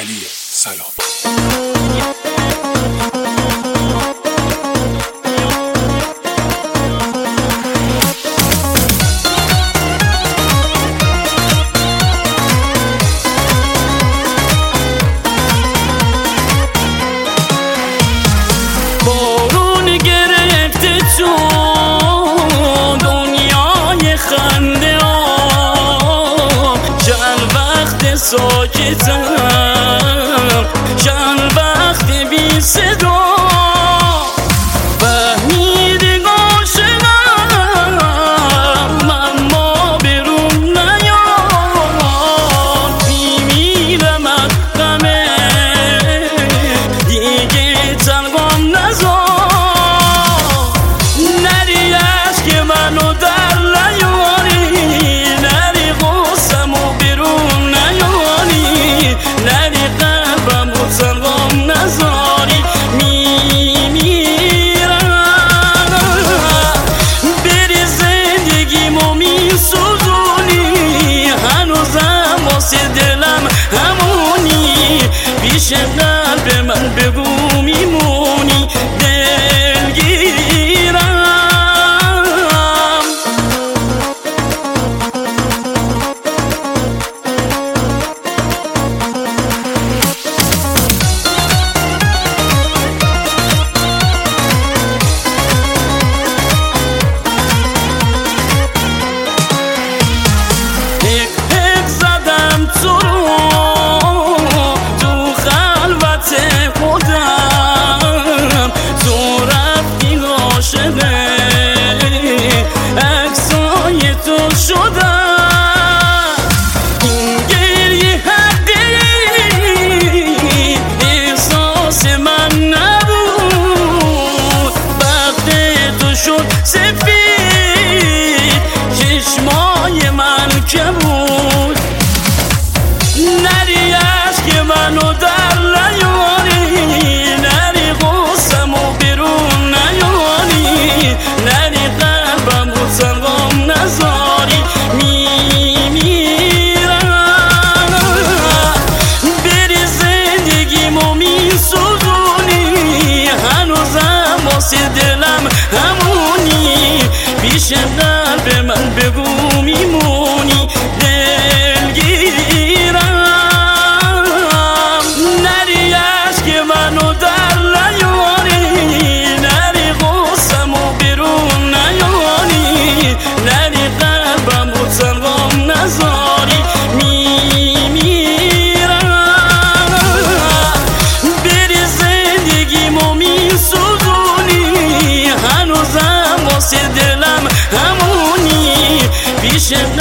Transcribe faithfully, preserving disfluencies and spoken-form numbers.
علی سلام. بارون گرفته تو دنیای خنده ها، چند وقت ساکتم، چند وقت بی صدا، فهمیدی عاشقم اما برون نیاد، میمیرم از غمه دیگه تنهام نذار، نری اشک منو در نیاری، نری غصه‌مو بیرون نیاری، نری قلبمو تنهام نذاری، میمیرم، بری زندگیمو میسوزونی، هنوزم واسه دلم همونی، پیش قلب من بگو میمونی، دلگیرم. حق زدم تو رو تو خلوت خودم، تو رفتی عاشقه عکسای تو شدم، این گریه حقی احساس من نبود، وقت تو شد سفید چشمای من کبود، نری اشک منو در نیاری، نری غصه‌مو بیرون نیاری، نری قلبمو تنهام نذاری، میمیرم، بری زندگیمو میسوزونی، هنوزم واسه دلم همونی، پیش قلب من بگو میمونی، دلگیرم، نری اشک منو در نیاری، نری غصه‌مو بیرون نیاری، نری قلبمو تنهام نذاری، میمیرم، بری زندگیمو میسوزونی، هنوزم واسه دلم همونی، پیش